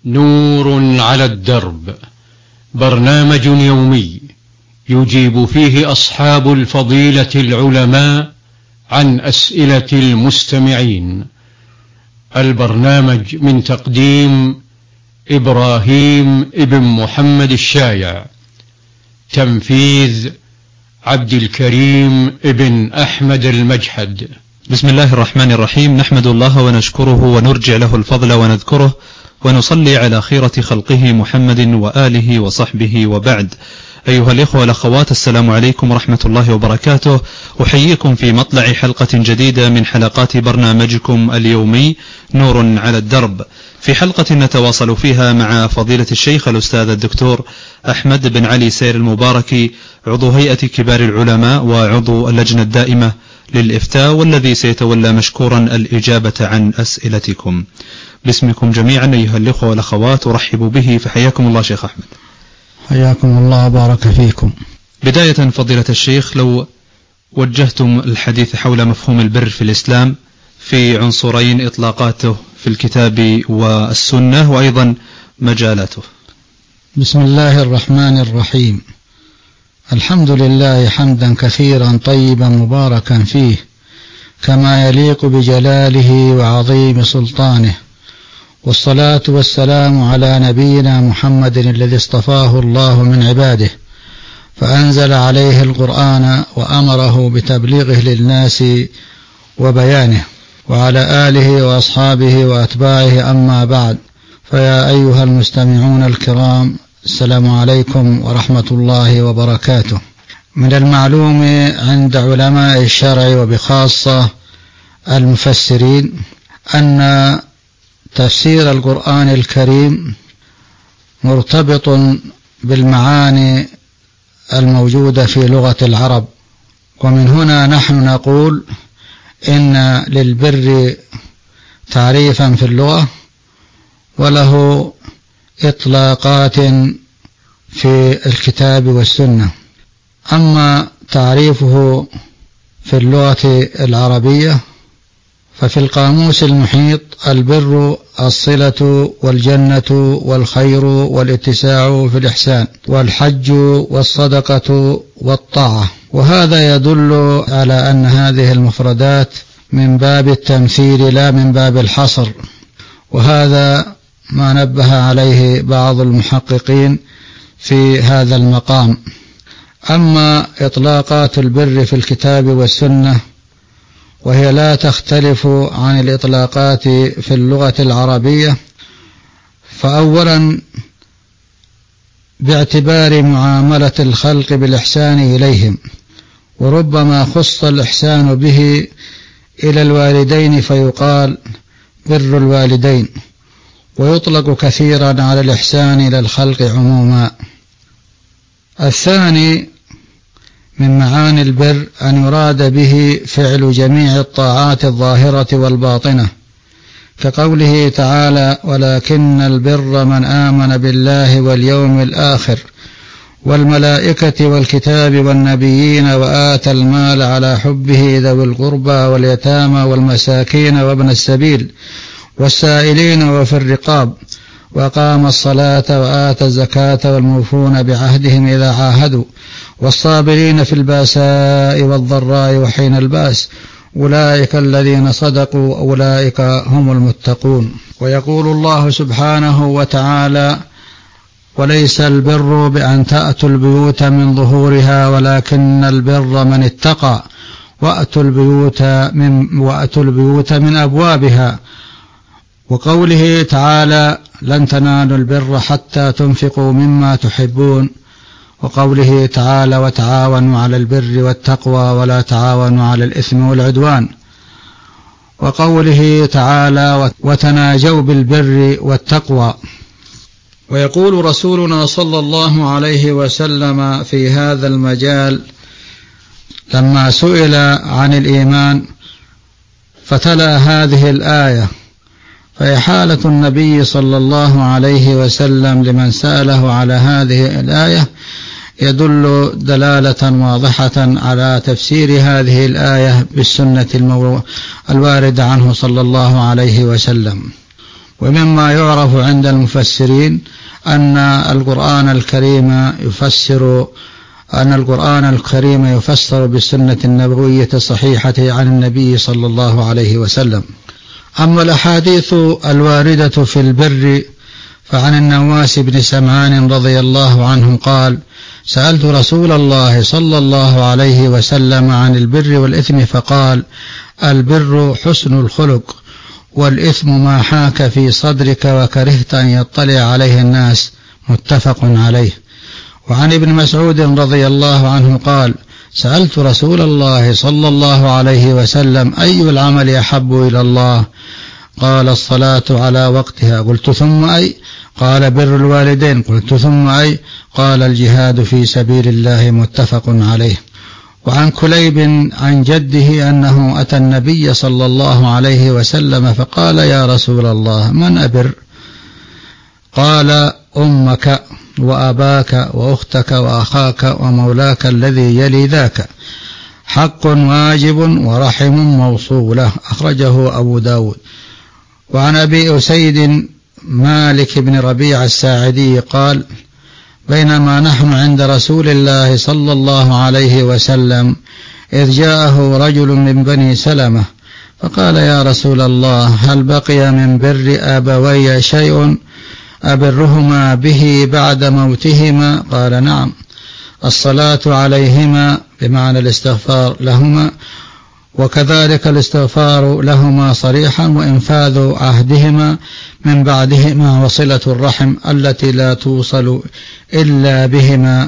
نور على الدرب، برنامج يومي يجيب فيه أصحاب الفضيلة العلماء عن أسئلة المستمعين. البرنامج من تقديم إبراهيم ابن محمد الشايع، تنفيذ عبد الكريم ابن أحمد المجحد. بسم الله الرحمن الرحيم. نحمد الله ونشكره ونرجع له الفضل ونذكره، ونصلي على خيرة خلقه محمد وآله وصحبه، وبعد. أيها الإخوة والأخوات، السلام عليكم ورحمة الله وبركاته. أحييكم في مطلع حلقة جديدة من حلقات برنامجكم اليومي نور على الدرب، في حلقة نتواصل فيها مع فضيلة الشيخ الأستاذ الدكتور أحمد بن علي سير المباركي، عضو هيئة كبار العلماء وعضو اللجنة الدائمة للإفتاء، والذي سيتولى مشكورا الإجابة عن أسئلتكم. باسمكم جميعا أيها الإخوة والأخوات أرحب به، فحياكم الله شيخ أحمد. حياكم الله وبارك فيكم. بداية فضيلة الشيخ، لو وجهتم الحديث حول مفهوم البر في الإسلام في عنصرين إطلاقاته في الكتاب والسنة وأيضا مجالاته. بسم الله الرحمن الرحيم. الحمد لله حمدا كثيرا طيبا مباركا فيه، كما يليق بجلاله وعظيم سلطانه، والصلاة والسلام على نبينا محمد الذي اصطفاه الله من عباده، فأنزل عليه القرآن وأمره بتبليغه للناس وبيانه، وعلى آله وأصحابه وأتباعه. أما بعد، فيا أيها المستمعون الكرام، السلام عليكم ورحمة الله وبركاته. من المعلوم عند علماء الشرع وبخاصة المفسرين أن تفسير القرآن الكريم مرتبط بالمعاني الموجودة في لغة العرب، ومن هنا نحن نقول إن للبر تعريفا في اللغة وله إطلاقات في الكتاب والسنة. أما تعريفه في اللغة العربية ففي القاموس المحيط: البر الصلة والجنة والخير والاتساع في الإحسان والحج والصدقة والطاعة. وهذا يدل على أن هذه المفردات من باب التمثيل لا من باب الحصر، وهذا ما نبه عليه بعض المحققين في هذا المقام. أما إطلاقات البر في الكتاب والسنة وهي لا تختلف عن الإطلاقات في اللغة العربية، فأولا باعتبار معاملة الخلق بالإحسان إليهم، وربما خص الإحسان به إلى الوالدين فيقال بر الوالدين، ويطلق كثيرا على الإحسان إلى الخلق عموما. الثاني من معاني البر أن يراد به فعل جميع الطاعات الظاهرة والباطنة، كقوله تعالى: ولكن البر من آمن بالله واليوم الآخر والملائكة والكتاب والنبيين وآتى المال على حبه ذوي القربى واليتامى والمساكين وابن السبيل والسائلين وفي الرقاب وأقام الصلاة وآتى الزكاة والموفون بعهدهم إذا عاهدوا والصابرين في الباساء والضراء وحين الباس أولئك الذين صدقوا أولئك هم المتقون. ويقول الله سبحانه وتعالى: وليس البر بأن تأتوا البيوت من ظهورها ولكن البر من اتقى وأتوا البيوت من أبوابها. وقوله تعالى: لن تنالوا البر حتى تنفقوا مما تحبون. وقوله تعالى: وتعاونوا على البر والتقوى ولا تعاونوا على الإثم والعدوان. وقوله تعالى: وتناجوا بالبر والتقوى. ويقول رسولنا صلى الله عليه وسلم في هذا المجال لما سئل عن الإيمان فتلا هذه الآية، فهي حالة النبي صلى الله عليه وسلم لمن سأله على هذه الآية يدل دلالة واضحة على تفسير هذه الآية بالسنة الواردة عنه صلى الله عليه وسلم. ومما يعرف عند المفسرين أن القرآن الكريم يفسر بالسنة النبوية الصحيحة عن النبي صلى الله عليه وسلم. أما الأحاديث الواردة في البر فعن النواس بن سمعان رضي الله عنه قال: سألت رسول الله صلى الله عليه وسلم عن البر والإثم فقال: البر حسن الخلق، والإثم ما حاك في صدرك وكرهت أن يطلع عليه الناس. متفق عليه. وعن ابن مسعود رضي الله عنه قال: سألت رسول الله صلى الله عليه وسلم: أي العمل أحب إلى الله؟ قال: الصلاة على وقتها. قلت: ثم أي؟ قال: بر الوالدين. قلت: ثم أي؟ قال: الجهاد في سبيل الله. متفق عليه. وعن كليب عن جده أنه أتى النبي صلى الله عليه وسلم فقال: يا رسول الله، من أبر؟ قال: أمك وأباك وأختك وأخاك ومولاك الذي يلي ذاك، حق واجب ورحم موصولة. أخرجه أبو داود. وعن أبي أسيد مالك بن ربيع الساعدي قال: بينما نحن عند رسول الله صلى الله عليه وسلم إذ جاءه رجل من بني سلمة فقال: يا رسول الله، هل بقي من بر أبوي شيء أبرهما به بعد موتهما؟ قال: نعم، الصلاة عليهما بمعنى الاستغفار لهما، وكذلك الاستغفار لهما صريحا، وإنفاذ عهدهما من بعدهما، وصلة الرحم التي لا توصل إلا بهما،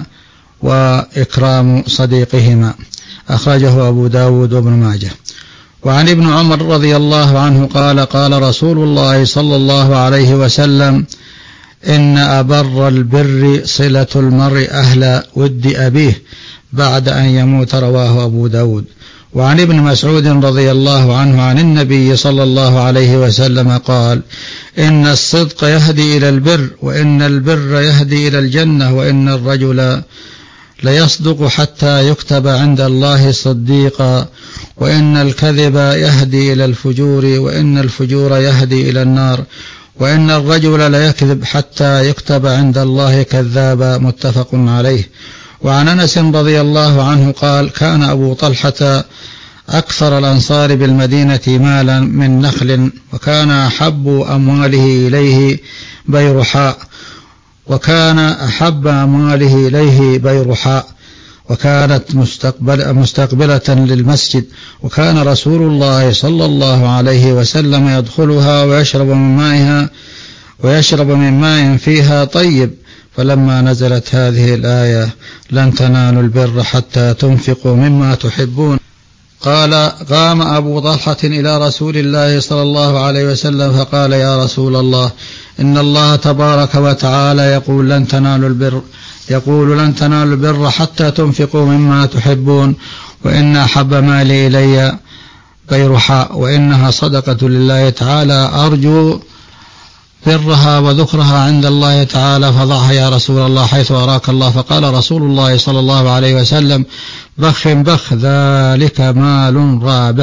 وإكرام صديقهما. أخرجه أبو داود وابن ماجه. وعن ابن عمر رضي الله عنه قال: قال رسول الله صلى الله عليه وسلم: إن أبر البر صلة المرء أهل ود أبيه بعد أن يموت. رواه أبو داود. وعن ابن مسعود رضي الله عنه عن النبي صلى الله عليه وسلم قال: إن الصدق يهدي إلى البر، وإن البر يهدي إلى الجنة، وإن الرجل ليصدق حتى يكتب عند الله صديقا، وإن الكذب يهدي إلى الفجور، وإن الفجور يهدي إلى النار، وإن الرجل ليكذب حتى يكتب عند الله كذابا. متفق عليه. وعن أنس رضي الله عنه قال: كان أبو طلحة أكثر الأنصار بالمدينة مالا من نخل، وكان أحب أمواله إليه بيرحاء، وكانت مستقبلة للمسجد، وكان رسول الله صلى الله عليه وسلم يدخلها ويشرب من ماء فيها طيب. فلما نزلت هذه الآية: لن تنالوا البر حتى تنفقوا مما تحبون، قال: قام أبو طلحة إلى رسول الله صلى الله عليه وسلم فقال: يا رسول الله، إن الله تبارك وتعالى يقول: لن تنالوا البر حتى تنفقوا مما تحبون، وإن أحب مالي إلي بيرحاء، وإنها صدقة لله تعالى، أرجو برها وذكرها عند الله تعالى، فضعها يا رسول الله حيث أراك الله. فقال رسول الله صلى الله عليه وسلم: بخ بخ، ذلك مال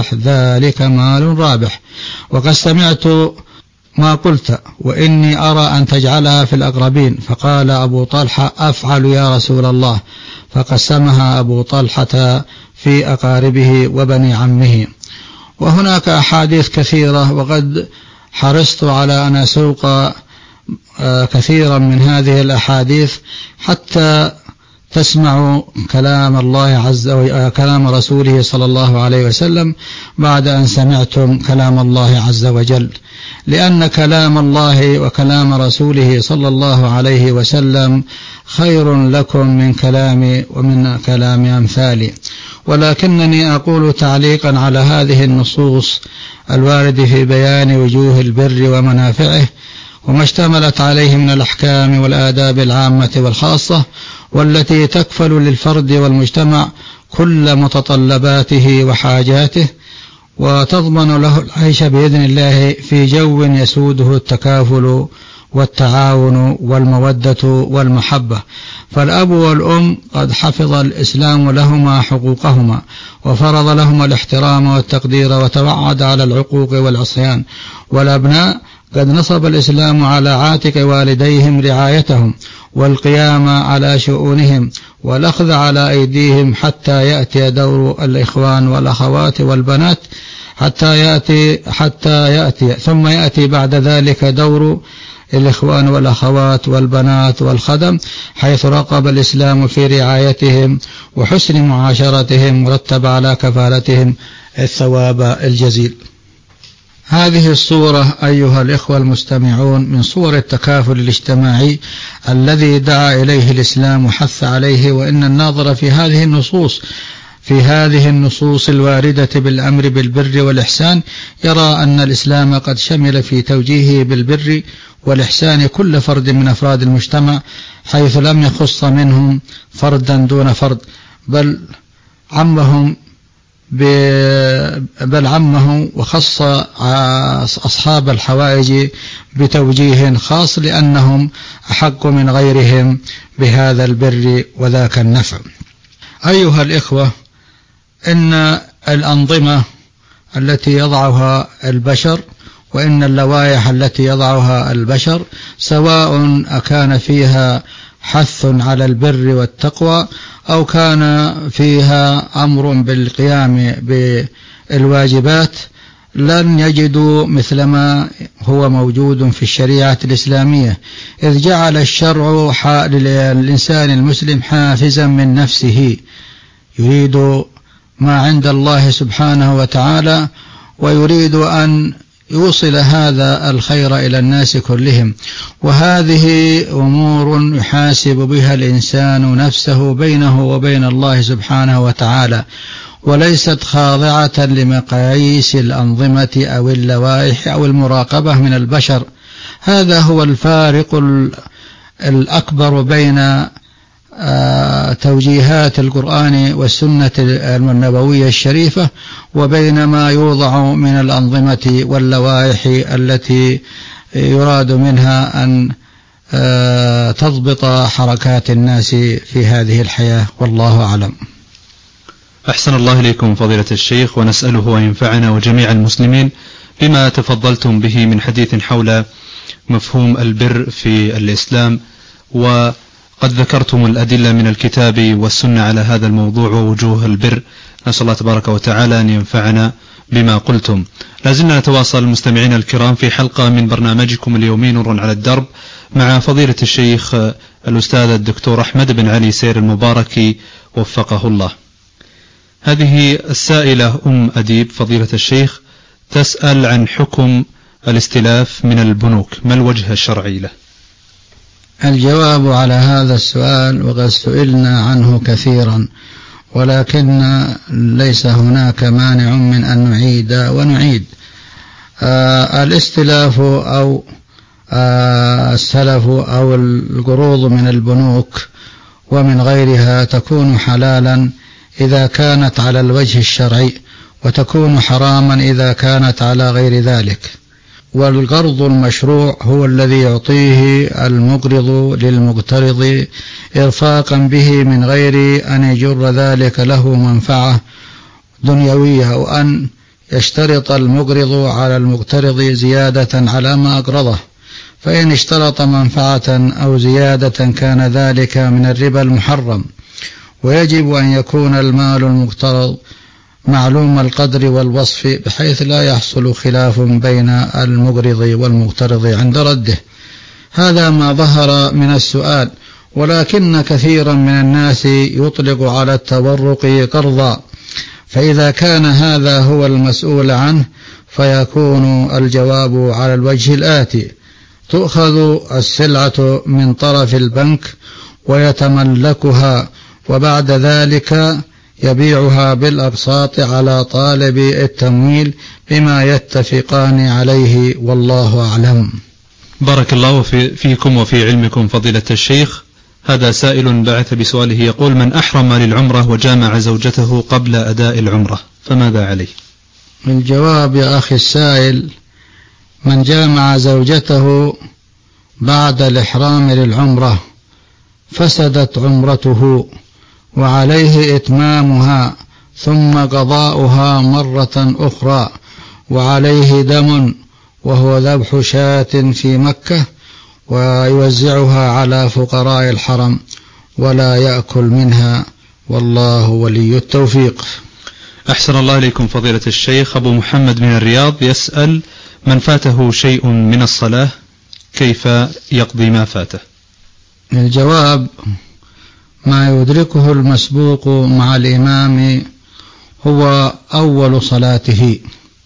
رابح. وقد سمعت ما قلت، وإني أرى أن تجعلها في الأقربين. فقال أبو طلحة: أفعل يا رسول الله. فقسمها أبو طلحة في أقاربه وبني عمه. وهناك أحاديث كثيرة، وقد حرصت على أن أسوق كثيرا من هذه الأحاديث حتى تسمعوا كلام الله كلام رسوله صلى الله عليه وسلم بعد أن سمعتم كلام الله عز وجل، لأن كلام الله وكلام رسوله صلى الله عليه وسلم خير لكم من كلامي ومن كلام أمثالي. ولكنني أقول تعليقا على هذه النصوص الوارد في بيان وجوه البر ومنافعه وما اشتملت عليه من الأحكام والآداب العامة والخاصة، والتي تكفل للفرد والمجتمع كل متطلباته وحاجاته، وتضمن له العيش بإذن الله في جو يسوده التكافل والتعاون والمودة والمحبة. فالأب والأم قد حفظ الإسلام لهما حقوقهما، وفرض لهما الاحترام والتقدير، وتوعد على العقوق والعصيان. والأبناء قد نصب الإسلام على عاتق والديهم رعايتهم والقيام على شؤونهم والأخذ على أيديهم حتى يأتي دور الإخوان والأخوات والبنات ثم يأتي بعد ذلك دور الإخوان والأخوات والبنات والخدم، حيث رقب الإسلام في رعايتهم وحسن معاشرتهم ورتب على كفالتهم الثواب الجزيل. هذه الصورة أيها الإخوة المستمعون من صور التكافل الاجتماعي الذي دعا إليه الإسلام وحث عليه، وإن الناظر في هذه النصوص الواردة بالأمر بالبر والإحسان يرى أن الإسلام قد شمل في توجيهه بالبر والإحسان كل فرد من أفراد المجتمع، حيث لم يخص منهم فردا دون فرد، بل عمه وخص أصحاب الحوائج بتوجيه خاص لأنهم أحق من غيرهم بهذا البر وذاك النفع. أيها الإخوة، إن الأنظمة التي يضعها البشر وإن اللوائح التي يضعها البشر سواء أكان فيها حث على البر والتقوى أو كان فيها أمر بالقيام بالواجبات لن يجدوا مثل ما هو موجود في الشريعة الإسلامية، إذ جعل الشرع للإنسان المسلم حافزا من نفسه يريد ما عند الله سبحانه وتعالى ويريد أن يوصل هذا الخير إلى الناس كلهم، وهذه أمور يحاسب بها الإنسان نفسه بينه وبين الله سبحانه وتعالى، وليست خاضعة لمقاييس الأنظمة أو اللوائح أو المراقبة من البشر. هذا هو الفارق الأكبر بين توجيهات القرآن والسنة النبوية الشريفة وبين ما يوضع من الأنظمة واللوائح التي يراد منها أن تضبط حركات الناس في هذه الحياة، والله أعلم. أحسن الله إليكم فضيلة الشيخ، ونسأله أن ينفعنا وجميع المسلمين بما تفضلتم به من حديث حول مفهوم البر في الإسلام، وقد ذكرتم الأدلة من الكتاب والسنة على هذا الموضوع ووجوه البر. نسأل الله تبارك وتعالى أن ينفعنا بما قلتم. لازلنا نتواصل مستمعين الكرام في حلقة من برنامجكم اليومي نور على الدرب مع فضيلة الشيخ الأستاذ الدكتور أحمد بن علي سير المبارك وفقه الله. هذه السائلة أم أديب فضيلة الشيخ تسأل عن حكم الاستلاف من البنوك، ما الوجه الشرعي له؟ الجواب على هذا السؤال وقد سئلنا عنه كثيرا، ولكن ليس هناك مانع من أن نعيد ونعيد. الاستلاف أو السلف أو القروض من البنوك ومن غيرها تكون حلالا إذا كانت على الوجه الشرعي، وتكون حراما إذا كانت على غير ذلك. والقرض المشروع هو الذي يعطيه المقرض للمقترض إرفاقا به من غير أن يجر ذلك له منفعة دنيوية، أو أن يشترط المقرض على المقترض زيادة على ما أقرضه، فإن اشترط منفعة أو زيادة كان ذلك من الربا المحرم. ويجب أن يكون المال المقترض معلوم القدر والوصف بحيث لا يحصل خلاف بين المقرض والمقترض عند رده. هذا ما ظهر من السؤال، ولكن كثيرا من الناس يطلق على التورق قرضا، فإذا كان هذا هو المسؤول عنه فيكون الجواب على الوجه الآتي: تؤخذ السلعة من طرف البنك ويتملكها، وبعد ذلك يبيعها بالأقساط على طالب التمويل بما يتفقان عليه، والله أعلم. بارك الله فيكم وفي علمكم فضيلة الشيخ. هذا سائل بعث بسؤاله يقول: من أحرم للعمرة وجامع زوجته قبل أداء العمرة فماذا عليه؟ الجواب يا أخي السائل: من جامع زوجته بعد الإحرام للعمرة فسدت عمرته وعليه إتمامها ثم قضاؤها مرة أخرى، وعليه دم وهو ذبح شاة في مكة ويوزعها على فقراء الحرم ولا يأكل منها، والله ولي التوفيق. أحسن الله إليكم فضيلة الشيخ. أبو محمد من الرياض يسأل: من فاته شيء من الصلاة كيف يقضي ما فاته؟ الجواب: ما يدركه المسبوق مع الإمام هو أول صلاته،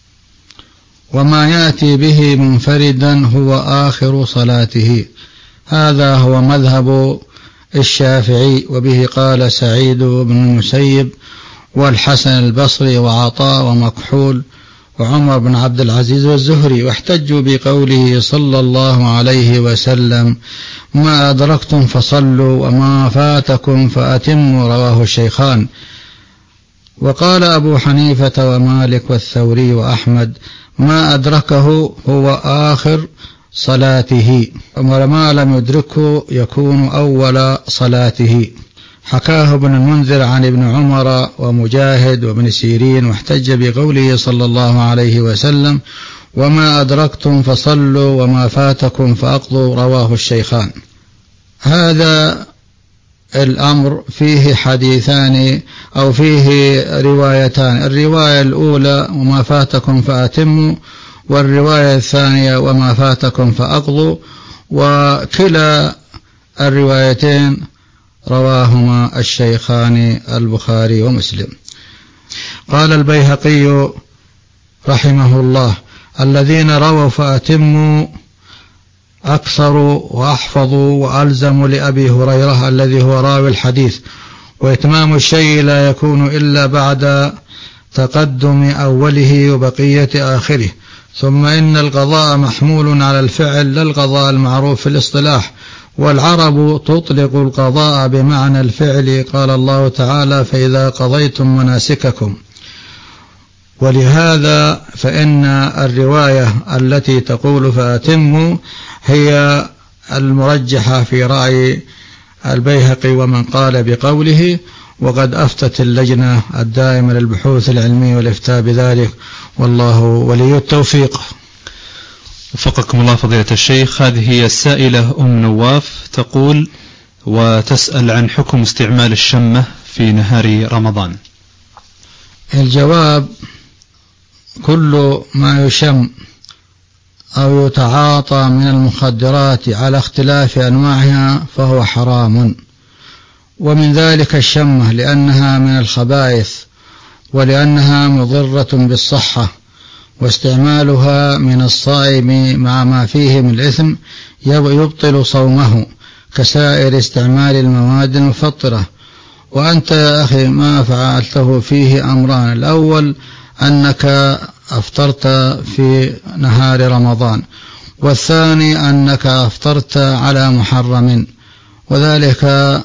وما يأتي به منفردا هو آخر صلاته. هذا هو مذهب الشافعي، وبه قال سعيد بن المسيب والحسن البصري وعطاء ومكحول وعمر بن عبد العزيز والزهري، واحتجوا بقوله صلى الله عليه وسلم: ما أدركتم فصلوا وما فاتكم فأتموا، رواه الشيخان. وقال أبو حنيفة ومالك والثوري وأحمد: ما أدركه هو آخر صلاته، وما لم يدركه يكون أول صلاته. حكاه ابن المنذر عن ابن عمر ومجاهد وابن سيرين، واحتج بقوله صلى الله عليه وسلم: وما أدركتم فصلوا وما فاتكم فأقضوا، رواه الشيخان. هذا الأمر فيه حديثان أو فيه روايتان: الرواية الأولى وما فاتكم فأتموا، والرواية الثانية وما فاتكم فأقضوا، وكلا الروايتين رواهما الشيخان البخاري ومسلم. قال البيهقي رحمه الله: الذين رووا فأتموا أكثروا وأحفظوا وألزموا لأبي هريرة الذي هو راوي الحديث، وإتمام الشيء لا يكون إلا بعد تقدم أوله وبقية آخره. ثم إن القضاء محمول على الفعل لا القضاء المعروف في الاصطلاح، والعرب تطلق القضاء بمعنى الفعل، قال الله تعالى: فإذا قضيتم مناسككم. ولهذا فإن الرواية التي تقول فأتموا هي المرجحة في رأي البيهقي ومن قال بقوله، وقد أفتت اللجنة الدائمة للبحوث العلمية والإفتاء بذلك، والله ولي التوفيق. وفقكم الله فضيلة الشيخ. هذه هي السائلة أم نواف تقول وتسأل عن حكم استعمال الشمة في نهار رمضان. الجواب: كل ما يشم أو يتعاطى من المخدرات على اختلاف أنواعها فهو حرام، ومن ذلك الشمة لأنها من الخبائث ولأنها مضرة بالصحة، واستعمالها من الصائم مع ما فيه من الإثم يبطل صومه كسائر استعمال المواد المفطرة. وأنت يا أخي ما فعلته فيه أمران: الأول أنك أفطرت في نهار رمضان، والثاني أنك أفطرت على محرم، وذلك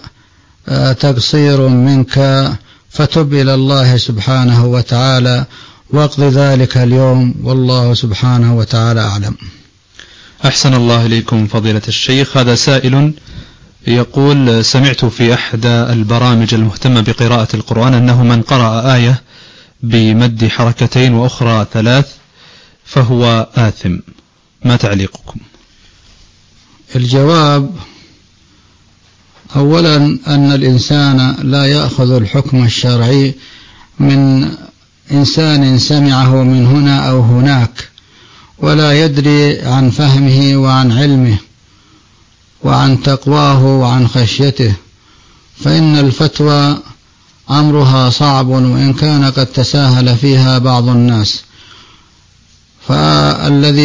تقصير منك، فتب إلى الله سبحانه وتعالى واقض ذلك اليوم، والله سبحانه وتعالى أعلم. أحسن الله إليكم فضيلة الشيخ. هذا سائل يقول: سمعت في أحد البرامج المهتمة بقراءة القرآن أنه من قرأ آية بمد حركتين وأخرى 3 فهو آثم، ما تعليقكم؟ الجواب: أولا أن الإنسان لا يأخذ الحكم الشرعي من إنسان سمعه من هنا أو هناك، ولا يدري عن فهمه وعن علمه وعن تقواه وعن خشيته، فإن الفتوى أمرها صعب وإن كان قد تساهل فيها بعض الناس. فالذي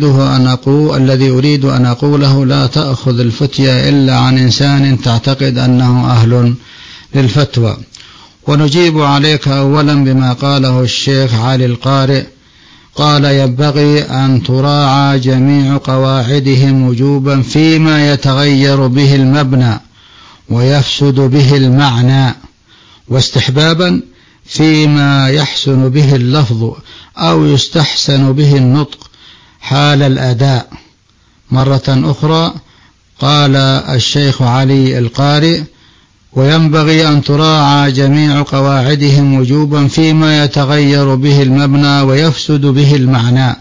أريد أن أقوله: لا تأخذ الفتية إلا عن إنسان تعتقد أنه أهل للفتوى. ونجيب عليك أولا بما قاله الشيخ علي القارئ، قال: ينبغي أن تراعى جميع قواعدهم وجوبا فيما يتغير به المبنى ويفسد به المعنى، واستحبابا فيما يحسن به اللفظ أو يستحسن به النطق حال الأداء. مرة أخرى قال الشيخ علي القارئ: وينبغي أن تراعى جميع قواعدهم وجوبا فيما يتغير به المبنى ويفسد به المعنى،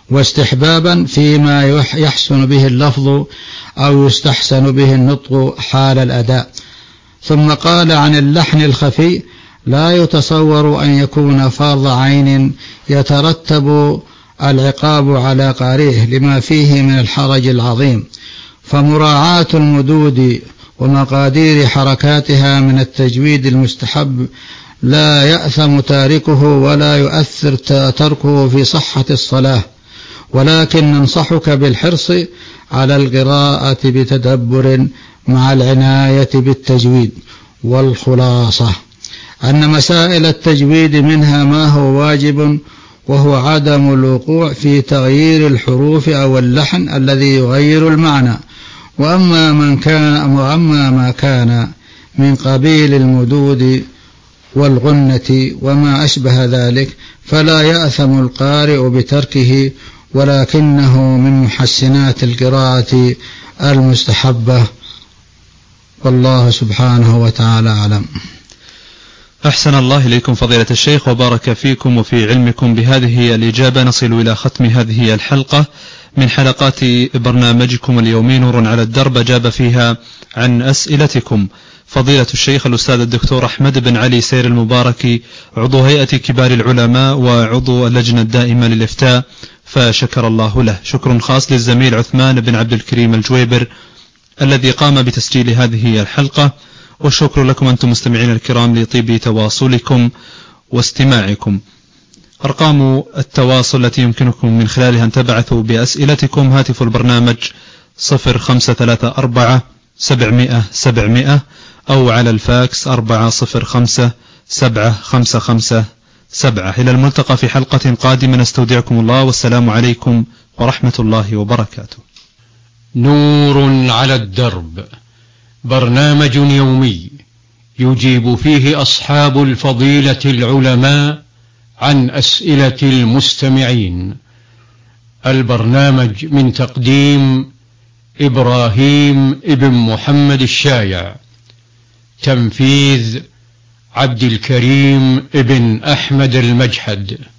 واستحبابا فيما يحسن به اللفظ أو يستحسن به النطق حال الأداء. ثم قال عن اللحن الخفي: لا يتصور أن يكون فرض عين يترتب العقاب على قارئه لما فيه من الحرج العظيم، فمراعاة المدود ومقادير حركاتها من التجويد المستحب لا يأثم تاركه ولا يؤثر تركه في صحة الصلاة، ولكن ننصحك بالحرص على القراءة بتدبر مع العناية بالتجويد. والخلاصة أن مسائل التجويد منها ما هو واجب، وهو عدم الوقوع في تغيير الحروف أو اللحن الذي يغير المعنى، وأما ما كان من قبيل المدود والغنة وما أشبه ذلك فلا يأثم القارئ بتركه، ولكنه من محسنات القراءة المستحبة، والله سبحانه وتعالى أعلم. أحسن الله إليكم فضيلة الشيخ وبارك فيكم وفي علمكم. بهذه الإجابة نصل إلى ختم هذه الحلقة من حلقات برنامجكم اليومي نور على الدرب، أجاب فيها عن أسئلتكم فضيلة الشيخ الأستاذ الدكتور أحمد بن علي سير المباركي، عضو هيئة كبار العلماء وعضو اللجنة الدائمة للإفتاء، فشكر الله له. شكر خاص للزميل عثمان بن عبد الكريم الجويبر الذي قام بتسجيل هذه الحلقة، والشكر لكم أنتم مستمعين الكرام لطيب تواصلكم واستماعكم. أرقام التواصل التي يمكنكم من خلالها أن تبعثوا بأسئلتكم: هاتف البرنامج 0534 700 700 أو على الفاكس 405 755 7. إلى الملتقى في حلقة قادمة، نستودعكم الله والسلام عليكم ورحمة الله وبركاته. نور على الدرب، برنامج يومي يجيب فيه أصحاب الفضيلة العلماء عن أسئلة المستمعين. البرنامج من تقديم إبراهيم ابن محمد الشايع، تنفيذ عبد الكريم ابن أحمد المجحد.